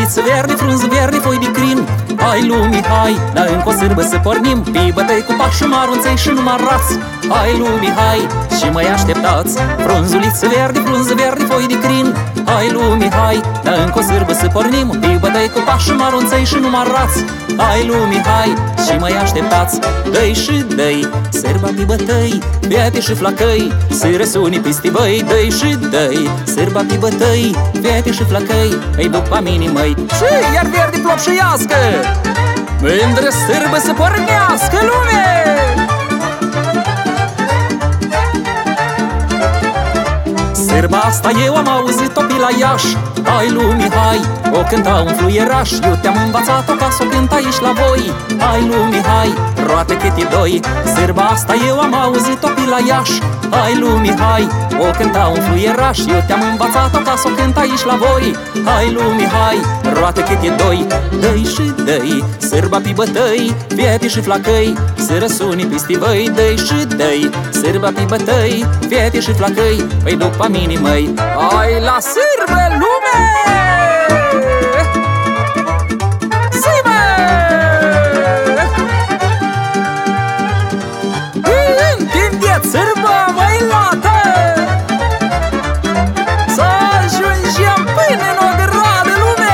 Frunzuliță verde, frunză verde, foi de crin. Hai lumii, hai, dar încă o sârbă să pornim. Pe bătăi cu pași mărunței și numai rați. Hai lumii, hai, și mai așteptați. Frunzuliță verde, frunză verde, foi de crin. Hai lumii, hai, dar încă o sârbă să pornim. Pe bătăi cu pași mărunței și numai rați. Hai lumii, hai, și mai așteptați. Dă-i și dă-i, sârba pe bătăi, fete și flacăi, să răsuni peste băi. Dă-i și dă-i, sârba pe bătăi, fete și flacăi, îi după mine măi. Și iar verde plop și iască, mândră sârbă să pornească lume! Sârba asta eu am auzit-o pe la Iași. Hai lumii, hai, o cânta un fluieraș. Eu te-am învățat-o ca s-o cânt aici la voi. Hai lumii, hai, roate câte doi. Sârba asta eu am auzit-o pe la Iași. Hai lumii, hai, o cânta un fluieraș. Eu te-am învățat-o ca s-o cânt aici la voi. Hai lumii, hai, roate câte doi. Dă-i și dă-i, sârba pe bătăi, fete și flacăi, să răsuni peste voi. Dă-i și dă-i, sârba pe bătăi, fete și flacăi, păi după mine măi. Hai la sârbă lume! Zi-mă! Întindeți sârba mai lată, să ajungem până în o gradă lume!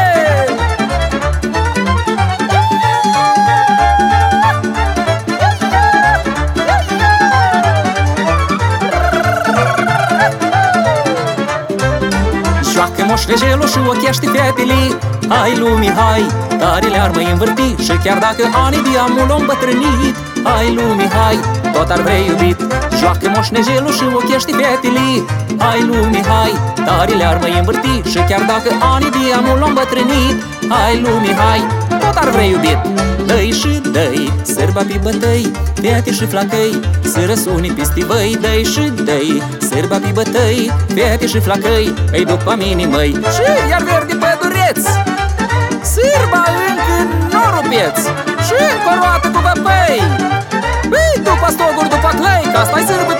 Joacă moșnejelul și ochește fetele. Hai lumii, hai, tare le-ar mai învârti. Și chiar dacă anii de amul o îmbătrânit, hai lumii, hai, tot ar vrea iubit. Joacă moșnejelul și ochește fetele. Hai lumii, hai, tare le-ar mai învârti. Și chiar dacă anii de amul o îmbătrânit, hai lumii, hai, tot ar vrea iubit. Dă-i și dă-i, sârba pe bătăi, fete și flacăi, să răsuni peste băi. Dă-i și dă-i, sârba pe bătăi, fete și flacăi, îi după mine măi. Și iar verde pădureți, sârba încă n-o rupeți. Și încă o roată cu văpăi, băi, după stoguri, după clăi, că asta-i sârbă